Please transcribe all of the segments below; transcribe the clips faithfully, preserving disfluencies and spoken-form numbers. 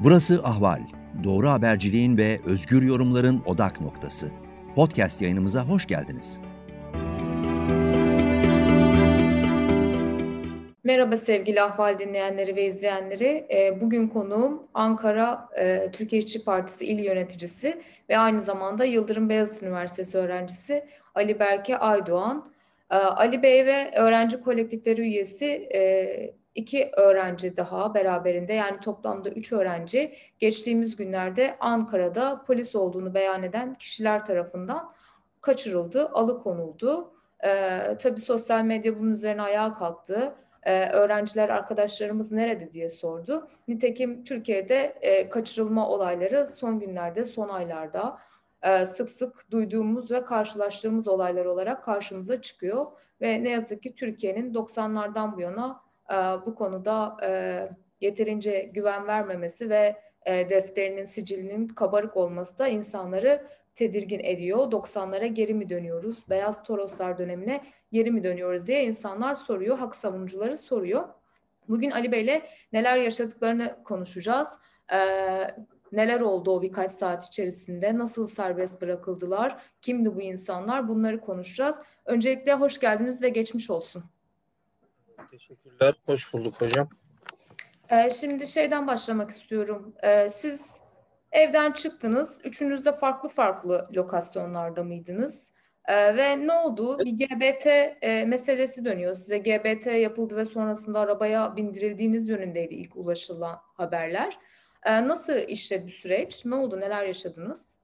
Burası Ahval. Doğru haberciliğin ve özgür yorumların odak noktası. Podcast yayınımıza hoş geldiniz. Merhaba sevgili Ahval dinleyenleri ve izleyenleri. Bugün konuğum Ankara Türkiye İşçi Partisi İl Yöneticisi ve aynı zamanda Yıldırım Beyazıt Üniversitesi öğrencisi Ali Berke Aydoğan. Ali Bey ve öğrenci kolektifleri üyesi iki öğrenci daha beraberinde, yani toplamda üç öğrenci geçtiğimiz günlerde Ankara'da polis olduğunu beyan eden kişiler tarafından kaçırıldı, alıkonuldu. Tabii sosyal medya bunun üzerine ayağa kalktı. Ee, öğrenciler, arkadaşlarımız nerede diye sordu. Nitekim Türkiye'de e, kaçırılma olayları son günlerde, son aylarda e, sık sık duyduğumuz ve karşılaştığımız olaylar olarak karşımıza çıkıyor. Ve ne yazık ki Türkiye'nin doksanlardan bu yana e, bu konuda e, yeterince güven vermemesi ve e, defterinin, sicilinin kabarık olması da insanları tedirgin ediyor. doksanlara geri mi dönüyoruz? Beyaz Toroslar dönemine geri mi dönüyoruz diye insanlar soruyor, hak savunucuları soruyor. Bugün Ali Bey'le neler yaşadıklarını konuşacağız. Ee, neler oldu o birkaç saat içerisinde? Nasıl serbest bırakıldılar? Kimdi bu insanlar? Bunları konuşacağız. Öncelikle hoş geldiniz ve geçmiş olsun. Teşekkürler. Hoş bulduk hocam. Ee, şimdi şeyden başlamak istiyorum. Ee, siz evden çıktınız. Üçünüz de farklı farklı lokasyonlarda mıydınız? Ee, ve ne oldu? Bir G B T e, meselesi dönüyor. Size G B T yapıldı ve sonrasında arabaya bindirildiğiniz yönündeydi ilk ulaşılan haberler. Ee, nasıl işledi süreç? Ne oldu? Neler yaşadınız?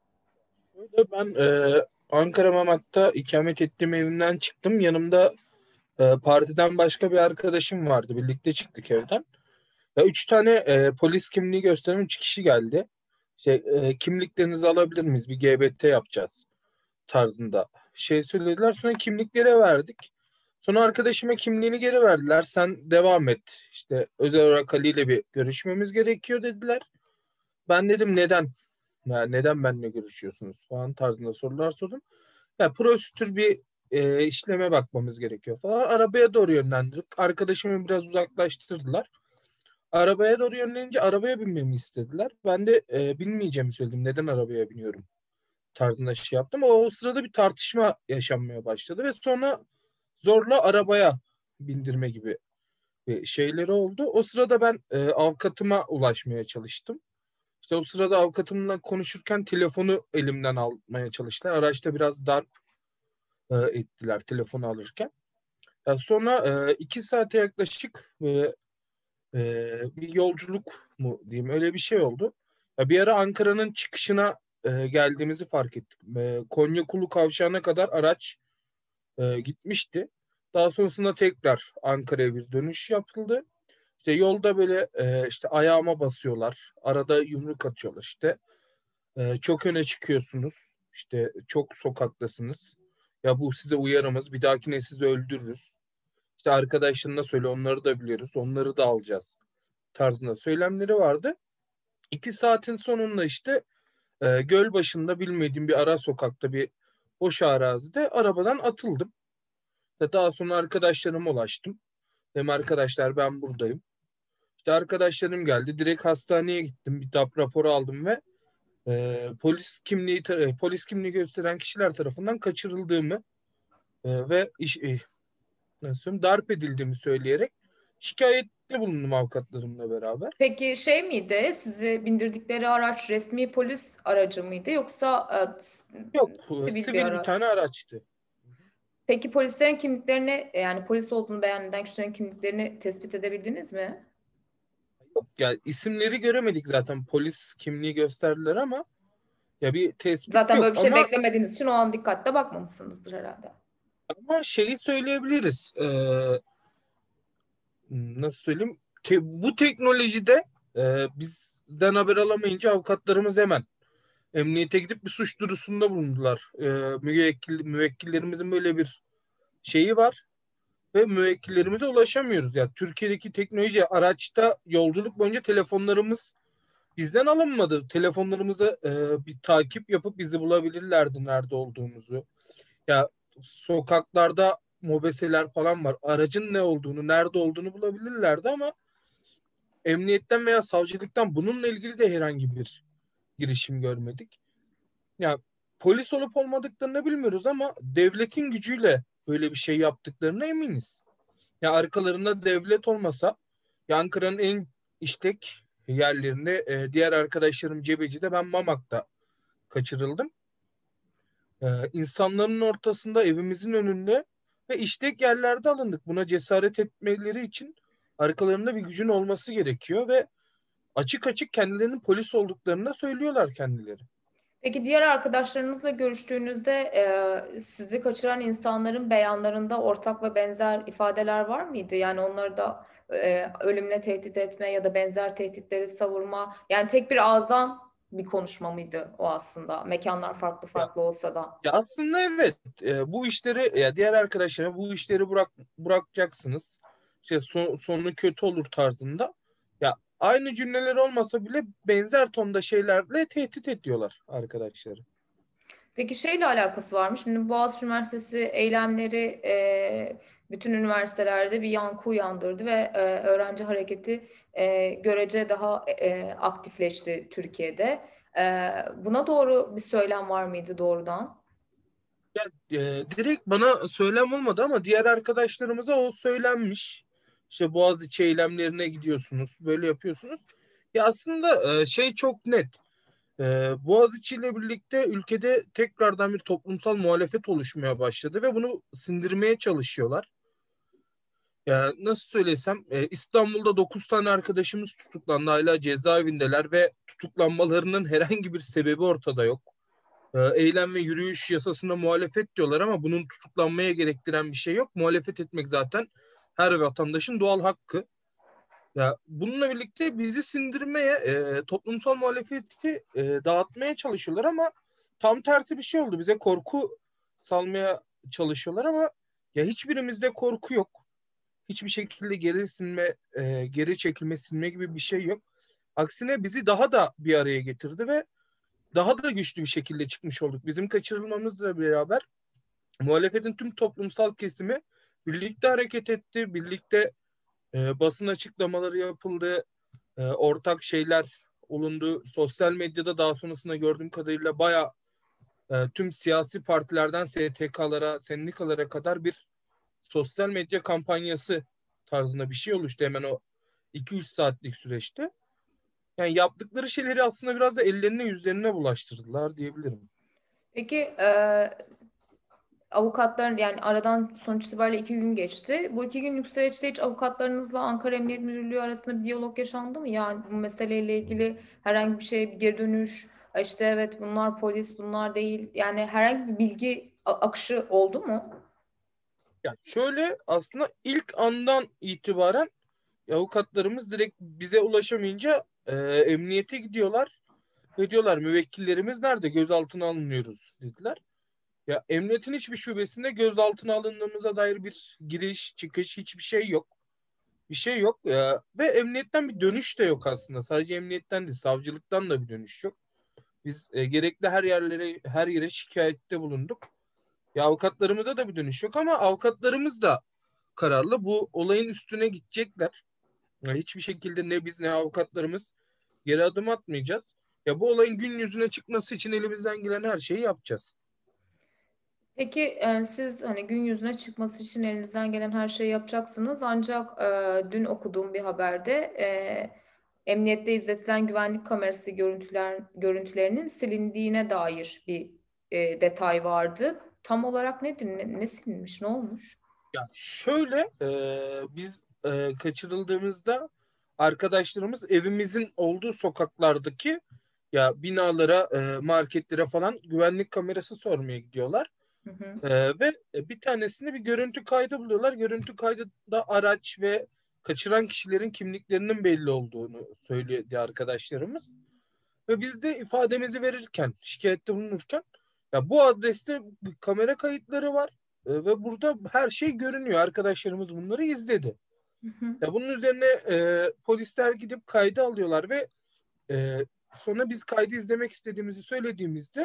Ben e, Ankara Mamak'ta ikamet ettiğim evimden çıktım. Yanımda e, partiden başka bir arkadaşım vardı. Birlikte çıktık evden. Ya, üç tane e, polis kimliği gösteren üç kişi geldi. Şey, e, kimliklerinizi alabilir miyiz? Bir G B T yapacağız tarzında şey söylediler. Sonra kimlikleri verdik. Sonra arkadaşıma kimliğini geri verdiler. Sen devam et. İşte özel olarak Ali ile bir görüşmemiz gerekiyor dediler. Ben dedim neden? Ya neden benimle görüşüyorsunuz falan tarzında sorular sordum. Ya prosedür bir e, işleme bakmamız gerekiyor falan. Arabaya doğru yönlendirdik. Arkadaşımı biraz uzaklaştırdılar. Arabaya doğru yönlenince arabaya binmemi istediler. Ben de e, binmeyeceğimi söyledim. Neden arabaya biniyorum tarzında şey yaptım. O, o sırada bir tartışma yaşanmaya başladı ve sonra zorla arabaya bindirme gibi bir şeyleri oldu. O sırada ben e, avukatıma ulaşmaya çalıştım. İşte o sırada avukatımla konuşurken telefonu elimden almaya çalıştılar. Araçta biraz darp e, ettiler telefonu alırken. Yani sonra e, iki saate yaklaşık e, e, bir yolculuk mu diyeyim, öyle bir şey oldu. Ya bir ara Ankara'nın çıkışına e, geldiğimizi fark ettik. E, Konyakulu Kavşağı'na kadar araç e, gitmişti. Daha sonrasında tekrar Ankara'ya bir dönüş yapıldı. İşte yolda böyle e, işte ayağıma basıyorlar. Arada yumruk atıyorlar işte. E, çok öne çıkıyorsunuz. İşte çok sokaktasınız. Ya bu size uyarımız. Bir dahakine sizi öldürürüz. İşte arkadaşlarına söyle, onları da biliyoruz. Onları da alacağız tarzında söylemleri vardı. İki saatin sonunda işte e, göl başında bilmediğim bir ara sokakta bir boş arazide arabadan atıldım. Ve daha sonra arkadaşlarıma ulaştım. Dedim arkadaşlar ben buradayım. İşte arkadaşlarım geldi. Direkt hastaneye gittim. Bir tap raporu aldım ve e, polis kimliği e, polis kimliği gösteren kişiler tarafından kaçırıldığımı e, ve iş, e, nasıl söyleyeyim, darp edildiğimi söyleyerek şikayette bulundum avukatlarımla beraber. Peki şey miydi? Sizi bindirdikleri araç resmi polis aracı mıydı yoksa e, Yok, sivil bir sivil bir araç? tane araçtı. Peki polislerin kimliklerini, yani polis olduğunu beyan eden kişilerin kimliklerini tespit edebildiniz mi? Yok, yani isimleri göremedik zaten. Polis kimliği gösterdiler ama ya bir tespit Zaten yok böyle bir şey ama beklemediğiniz için o an dikkatle bakmamışsınızdır herhalde. ama şeyi söyleyebiliriz. Ee, nasıl söyleyeyim? Te- bu teknolojide e, bizden haber alamayınca avukatlarımız hemen emniyete gidip bir suç duyurusunda bulundular. E, müvekkil, müvekkillerimizin böyle bir şeyi var ve müvekkillerimize ulaşamıyoruz. Yani Türkiye'deki teknoloji, araçta yolculuk boyunca telefonlarımız bizden alınmadı. Telefonlarımıza e, bir takip yapıp bizi bulabilirlerdi nerede olduğumuzu. Ya sokaklarda mobeseler falan var. Aracın ne olduğunu, nerede olduğunu bulabilirlerdi ama emniyetten veya savcılıktan bununla ilgili de herhangi bir girişim görmedik. Ya polis olup olmadıklarını bilmiyoruz ama devletin gücüyle böyle bir şey yaptıklarına eminiz. Ya arkalarında devlet olmasa, ya Ankara'nın en işlek yerlerinde e, diğer arkadaşlarım Cebeci'de, ben Mamak'ta kaçırıldım. E, insanların ortasında, evimizin önünde ve işlek yerlerde alındık. Buna cesaret etmeleri için arkalarında bir gücün olması gerekiyor ve açık açık kendilerinin polis olduklarını da söylüyorlar kendileri. Peki diğer arkadaşlarınızla görüştüğünüzde e, sizi kaçıran insanların beyanlarında ortak ve benzer ifadeler var mıydı? Yani onları da e, ölümle tehdit etme ya da benzer tehditleri savurma. Yani tek bir ağızdan bir konuşma mıydı o aslında? Mekanlar farklı Ya, farklı olsa da. ya aslında evet, e, bu işleri, ya diğer arkadaşlara bu işleri bırak bırakacaksınız. İşte son, sonu kötü olur tarzında. Ya aynı cümleler olmasa bile benzer tonda şeylerle tehdit ediyorlar arkadaşları. Peki şeyle alakası var mı? Şimdi Boğaziçi Üniversitesi eylemleri e, bütün üniversitelerde bir yankı uyandırdı ve e, öğrenci hareketi e, görece daha e, aktifleşti Türkiye'de. E, buna doğru bir söylem var mıydı doğrudan? Ya, e, direkt bana söylem olmadı ama diğer arkadaşlarımıza o söylenmiş. İşte Boğaziçi eylemlerine gidiyorsunuz, böyle yapıyorsunuz. Ya aslında e, şey çok net. E, Boğaziçi ile birlikte ülkede tekrardan bir toplumsal muhalefet oluşmaya başladı ve bunu sindirmeye çalışıyorlar. Ya nasıl söylesem, e, İstanbul'da dokuz tane arkadaşımız tutuklandı, hala cezaevindeler ve tutuklanmalarının herhangi bir sebebi ortada yok. E, eylem ve yürüyüş yasasına muhalefet diyorlar ama bunun tutuklanmaya gerektiren bir şey yok. Muhalefet etmek zaten her vatandaşın doğal hakkı. Ya bununla birlikte bizi sindirmeye, e, toplumsal muhalefeti e, dağıtmaya çalışıyorlar ama tam tersi bir şey oldu. Bize korku salmaya çalışıyorlar ama ya hiçbirimizde korku yok. Hiçbir şekilde geri sinme, e, geri çekilme, sinme gibi bir şey yok. Aksine bizi daha da bir araya getirdi ve daha da güçlü bir şekilde çıkmış olduk. Bizim kaçırılmamızla beraber muhalefetin tüm toplumsal kesimi birlikte hareket etti, birlikte e, basın açıklamaları yapıldı, e, ortak şeyler olundu. Sosyal medyada daha sonrasında gördüğüm kadarıyla bayağı e, tüm siyasi partilerden S T K'lara, sendikalara kadar bir sosyal medya kampanyası tarzında bir şey oluştu hemen o iki üç saatlik süreçte. Yani yaptıkları şeyleri aslında biraz da ellerine yüzlerine bulaştırdılar diyebilirim. Peki e, avukatların yani aradan sonuç itibariyle iki gün geçti. Bu iki günlük süreçte hiç avukatlarınızla Ankara Emniyet Müdürlüğü arasında bir diyalog yaşandı mı? Yani bu meseleyle ilgili herhangi bir şey, bir geri dönüş, işte evet bunlar polis, bunlar değil. Yani herhangi bir bilgi a- akışı oldu mu? Ya şöyle, aslında ilk andan itibaren avukatlarımız direkt bize ulaşamayınca e, emniyete gidiyorlar ve diyorlar müvekkillerimiz nerede, gözaltına alınıyoruz dediler. Ya emniyetin hiçbir şubesinde gözaltına alındığımıza dair bir giriş çıkış hiçbir şey yok. Bir şey yok ya. Ve emniyetten bir dönüş de yok aslında. Sadece emniyetten değil, savcılıktan da bir dönüş yok. Biz e, gerekli her yerlere her yere şikayette bulunduk. Ya avukatlarımıza da bir dönüş yok ama avukatlarımız da kararlı. Bu olayın üstüne gidecekler. Ya hiçbir şekilde ne biz ne avukatlarımız geri adım atmayacağız. Ya bu olayın gün yüzüne çıkması için elimizden gelen her şeyi yapacağız. Peki e, siz hani gün yüzüne çıkması için elinizden gelen her şeyi yapacaksınız. Ancak e, dün okuduğum bir haberde e, emniyette izletilen güvenlik kamerası görüntüler görüntülerinin silindiğine dair bir e, detay vardı. Tam olarak nedir? Ne, ne silinmiş? Ne olmuş? Ya şöyle, e, biz e, kaçırıldığımızda arkadaşlarımız evimizin olduğu sokaklardaki ya binalara, e, marketlere falan güvenlik kamerası sormaya gidiyorlar. Hı hı. E, ve bir tanesinde bir görüntü kaydı buluyorlar. Görüntü kaydında araç ve kaçıran kişilerin kimliklerinin belli olduğunu söyledi arkadaşlarımız. Ve biz de ifademizi verirken, şikayette bulunurken, ya bu adreste kamera kayıtları var e, ve burada her şey görünüyor. Arkadaşlarımız bunları izledi. Hı hı. Ya bunun üzerine e, polisler gidip kaydı alıyorlar ve e, sonra biz kaydı izlemek istediğimizi söylediğimizde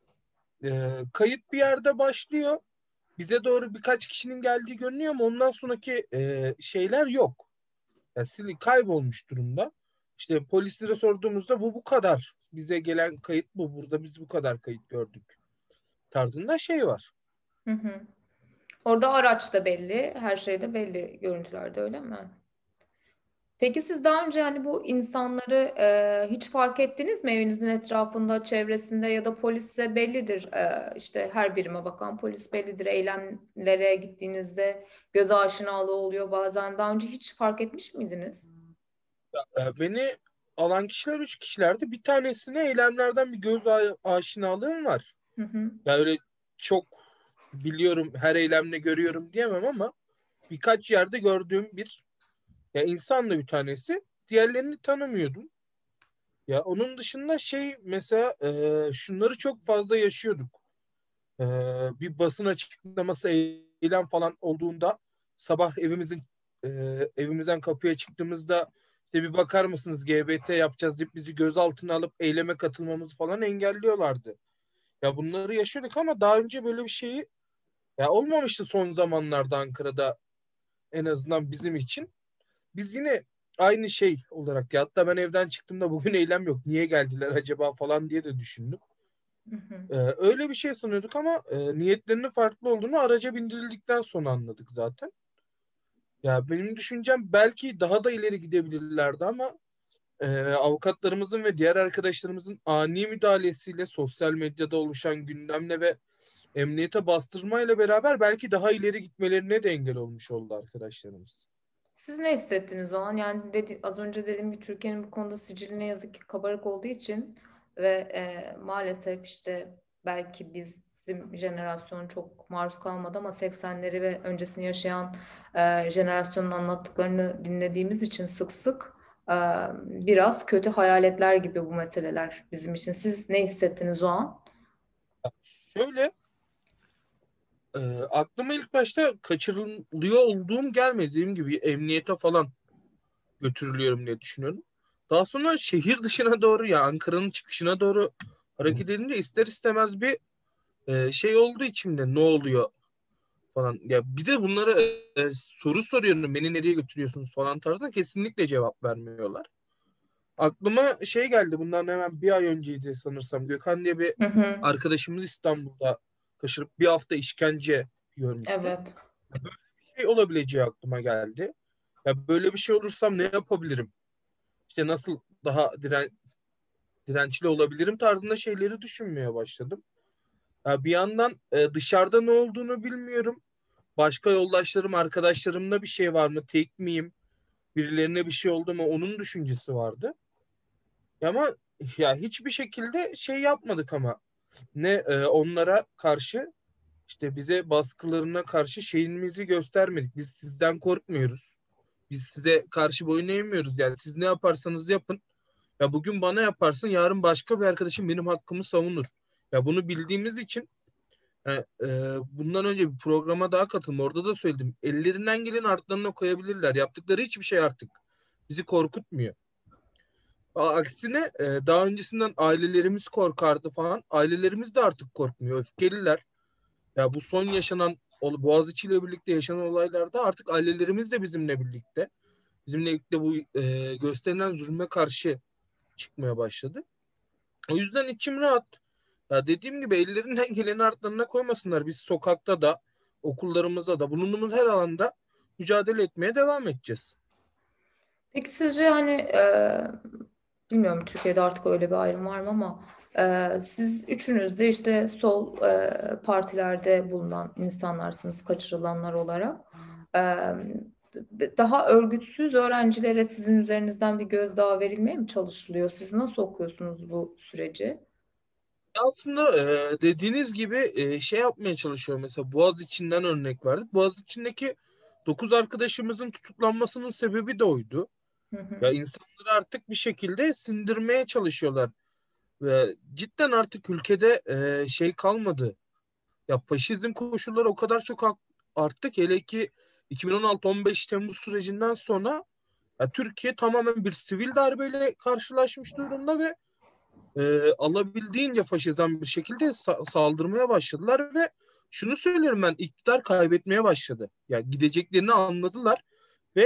e, kayıt bir yerde başlıyor. Bize doğru birkaç kişinin geldiği görünüyor ama ondan sonraki e, şeyler yok. Yani sili kaybolmuş durumda. İşte polislere sorduğumuzda bu bu kadar. Bize gelen kayıt bu. Burada biz bu kadar kayıt gördük tarzında şey var. Hı hı. Orada araç da belli, her şey de belli görüntülerde, öyle mi? Peki siz daha önce hani bu insanları e, hiç fark ettiniz mi evinizin etrafında, çevresinde ya da polisse bellidir, e, işte her birime bakan polis bellidir, eylemlere gittiğinizde göz aşinalığı oluyor bazen. Daha önce hiç fark etmiş miydiniz? Ee, Beni alan kişiler üç kişilerdi. Bir tanesine eylemlerden bir göz a- aşinalığım var. Hı hı. Ya öyle çok biliyorum, her eylemde görüyorum diyemem ama birkaç yerde gördüğüm bir ya insanla bir tanesi. Diğerlerini tanımıyordum. Ya onun dışında şey mesela e, şunları çok fazla yaşıyorduk. E, Bir basın açıklaması eylem falan olduğunda sabah evimizin e, evimizden kapıya çıktığımızda işte bir bakar mısınız G B T yapacağız deyip bizi gözaltına alıp eyleme katılmamızı falan engelliyorlardı. Ya bunları yaşıyorduk ama daha önce böyle bir şeyi ya olmamıştı son zamanlarda Ankara'da, en azından bizim için. Biz yine aynı şey olarak, ya hatta ben evden çıktığımda bugün eylem yok, niye geldiler acaba falan diye de düşündüm. Hı hı. Ee, öyle bir şey sanıyorduk ama e, niyetlerinin farklı olduğunu araca bindirildikten sonra anladık zaten. Ya benim düşüncem belki daha da ileri gidebilirlerdi ama e, avukatlarımızın ve diğer arkadaşlarımızın ani müdahalesiyle, sosyal medyada oluşan gündemle ve emniyete bastırmayla beraber belki daha ileri gitmelerine de engel olmuş oldu arkadaşlarımız. Siz ne hissettiniz o an? Yani dedi, az önce dediğim gibi Türkiye'nin bu konuda sicili ne yazık ki kabarık olduğu için ve e, maalesef işte belki bizim jenerasyon çok maruz kalmadı ama seksenleri ve öncesini yaşayan e, jenerasyonun anlattıklarını dinlediğimiz için sık sık e, biraz kötü hayaletler gibi bu meseleler bizim için. Siz ne hissettiniz o an? Şöyle e, aklıma ilk başta kaçırılıyor olduğum gelmediğim gibi emniyete falan götürülüyorum diye düşünüyorum. Daha sonra şehir dışına doğru, ya Ankara'nın çıkışına doğru hareket edince ister istemez bir e, şey oldu içimde, ne oluyor falan. Ya bir de bunlara e, soru soruyorum, beni nereye götürüyorsunuz falan tarzında, kesinlikle cevap vermiyorlar. Aklıma şey geldi, bundan hemen bir ay önceydi sanırsam, Gökhan diye bir Hı hı. arkadaşımız İstanbul'da kaçırıp bir hafta işkence görmüştü. Evet. Böyle bir şey olabileceği aklıma geldi. Ya böyle bir şey olursam ne yapabilirim? İşte nasıl daha diren, dirençli olabilirim tarzında şeyleri düşünmeye başladım. Ya bir yandan e, dışarıda ne olduğunu bilmiyorum. Başka yoldaşlarım, arkadaşlarımda bir şey var mı? Tek miyim? Birilerine bir şey oldu mu? Onun düşüncesi vardı. Ya ama ya hiçbir şekilde şey yapmadık ama ne e, onlara karşı, işte bize baskılarına karşı şeyimizi göstermedik. Biz sizden korkmuyoruz. Biz size karşı boyun eğmiyoruz. Yani siz ne yaparsanız yapın. Ya bugün bana yaparsın, yarın başka bir arkadaşım benim hakkımı savunur. Ya bunu bildiğimiz için yani, e, bundan önce bir programa daha katıldım. Orada da söyledim. Ellerinden gelen artlarına koyabilirler. Yaptıkları hiçbir şey artık bizi korkutmuyor. Aksine e, daha öncesinden ailelerimiz korkardı falan. Ailelerimiz de artık korkmuyor. Öfkeliler. Ya bu son yaşanan Boğaziçi ile birlikte yaşanan olaylarda artık ailelerimiz de bizimle birlikte. Bizimle birlikte bu e, gösterilen zulme karşı çıkmaya başladı. O yüzden içim rahat. Ya dediğim gibi ellerinden geleni artlarına koymasınlar. Biz sokakta da, okullarımızda da, bulunduğumuz her alanda mücadele etmeye devam edeceğiz. Peki sizce hani e, bilmiyorum Türkiye'de artık öyle bir ayrım var mı ama e, siz üçünüz de işte sol e, partilerde bulunan insanlarsınız kaçırılanlar olarak. E, Daha örgütsüz öğrencilere sizin üzerinizden bir gözdağı verilmeye mi çalışılıyor? Siz nasıl okuyorsunuz bu süreci? Aslında e, dediğiniz gibi e, şey yapmaya çalışıyor. Mesela Boğaziçi'nden örnek verdik. Boğaziçi'ndeki dokuz arkadaşımızın tutuklanmasının sebebi de oydu. Hı hı. Ya insanları artık bir şekilde sindirmeye çalışıyorlar. Ve cidden artık ülkede e, şey kalmadı. Ya faşizm koşulları o kadar çok art- arttı ki, hele ki iki bin on altı on beş Temmuz sürecinden sonra ya Türkiye tamamen bir sivil darbeyle karşılaşmış durumda ve e, alabildiğince faşizan bir şekilde sa- saldırmaya başladılar ve şunu söylüyorum, ben iktidar kaybetmeye başladı. Ya gideceklerini anladılar ve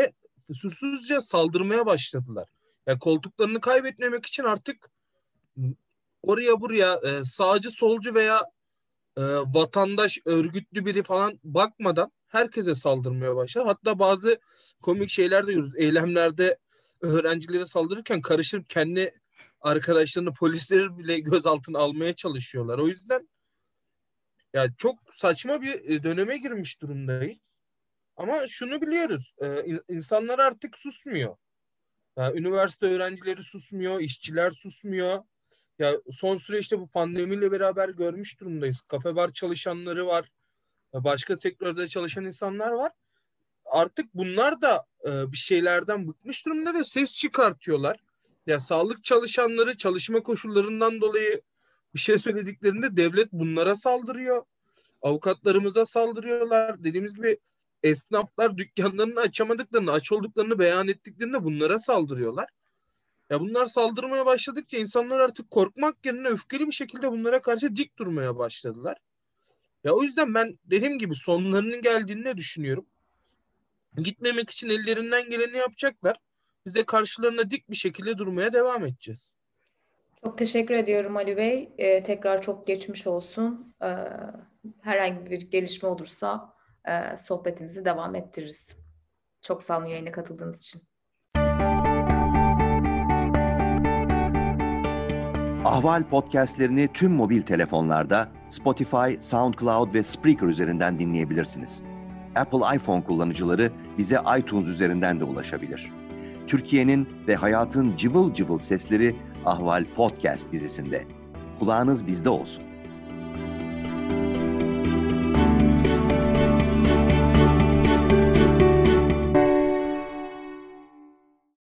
füsursuzca saldırmaya başladılar. Yani koltuklarını kaybetmemek için artık oraya buraya e, sağcı solcu veya e, vatandaş örgütlü biri falan bakmadan herkese saldırmaya başladı. Hatta bazı komik şeyler de görüyoruz. Eylemlerde öğrencilere saldırırken karışıp kendi arkadaşlarını, polisleri bile gözaltına almaya çalışıyorlar. O yüzden yani çok saçma bir döneme girmiş durumdayız. Ama şunu biliyoruz. E, insanlar artık susmuyor. Yani üniversite öğrencileri susmuyor, işçiler susmuyor. Ya son süreçte bu pandemiyle beraber görmüş durumdayız. Kafe bar çalışanları var. Başka sektörde çalışan insanlar var. Artık bunlar da e, bir şeylerden bıkmış durumda ve ses çıkartıyorlar. Ya sağlık çalışanları çalışma koşullarından dolayı bir şey söylediklerinde devlet bunlara saldırıyor. Avukatlarımıza saldırıyorlar. Dediğimiz gibi esnaflar dükkanlarını açamadıklarını, aç olduklarını beyan ettiklerinde bunlara saldırıyorlar. Ya bunlar saldırmaya başladıkça insanlar artık korkmak yerine öfkeli bir şekilde bunlara karşı dik durmaya başladılar. Ya o yüzden ben dediğim gibi sonlarının geldiğini düşünüyorum. Gitmemek için ellerinden geleni yapacaklar. Biz de karşılarına dik bir şekilde durmaya devam edeceğiz. Çok teşekkür ediyorum Ali Bey. Ee, tekrar çok geçmiş olsun. Ee, herhangi bir gelişme olursa e, sohbetimizi devam ettiririz. Çok sağ olun yayına katıldığınız için. Ahval podcastlerini tüm mobil telefonlarda Spotify, SoundCloud ve Spreaker üzerinden dinleyebilirsiniz. Apple iPhone kullanıcıları bize iTunes üzerinden de ulaşabilir. Türkiye'nin ve hayatın cıvıl cıvıl sesleri Ahval Podcast dizisinde. Kulağınız bizde olsun.